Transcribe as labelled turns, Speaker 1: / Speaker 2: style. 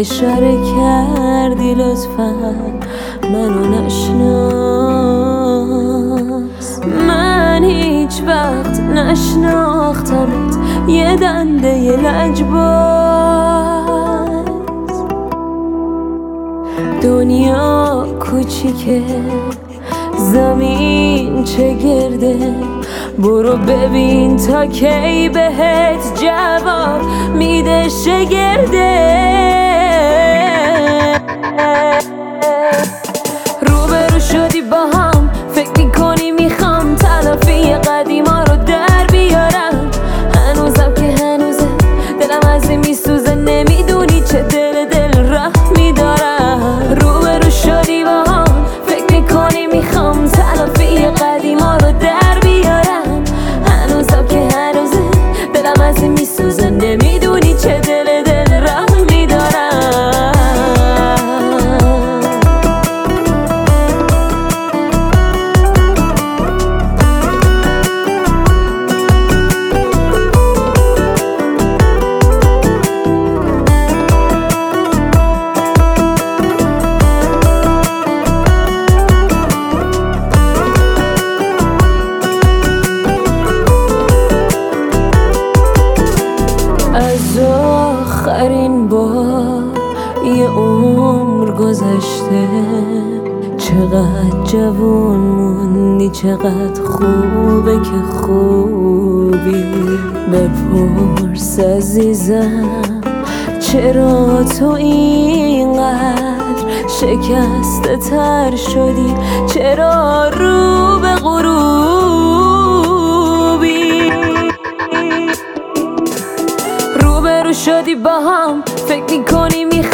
Speaker 1: اشاره کردی لطفا منو نشناس. من هیچ وقت نشناختمت، یه دنده یه لجباز. دنیا کوچیکه، زمین چه گرده، برو ببین تا کی بهت جواب میده شگرده. روبرو شدی با هم، فکر میکنی میخوام تلافی قدیما رو در بیارم. هنوزم که هنوزه دلم از این میسوزه، نمیدونی چه دل رحمی دارم. روبرو شدی با هم، فکر میکنی میخوام تلافی قدیما رو در بیارم. هنوزم که هنوزه دلم از این میسوزه، نمیدونی چه دل رحمی دارم. از آخرین بار یه عمر گذشته، چقدر جوان موندی، چقدر خوبه که خوبی. بپرس عزیزم چرا تو اینقدر شکسته تر شدی، چرا رو به غروبی. روبرو شدی با هم، فکر میکنی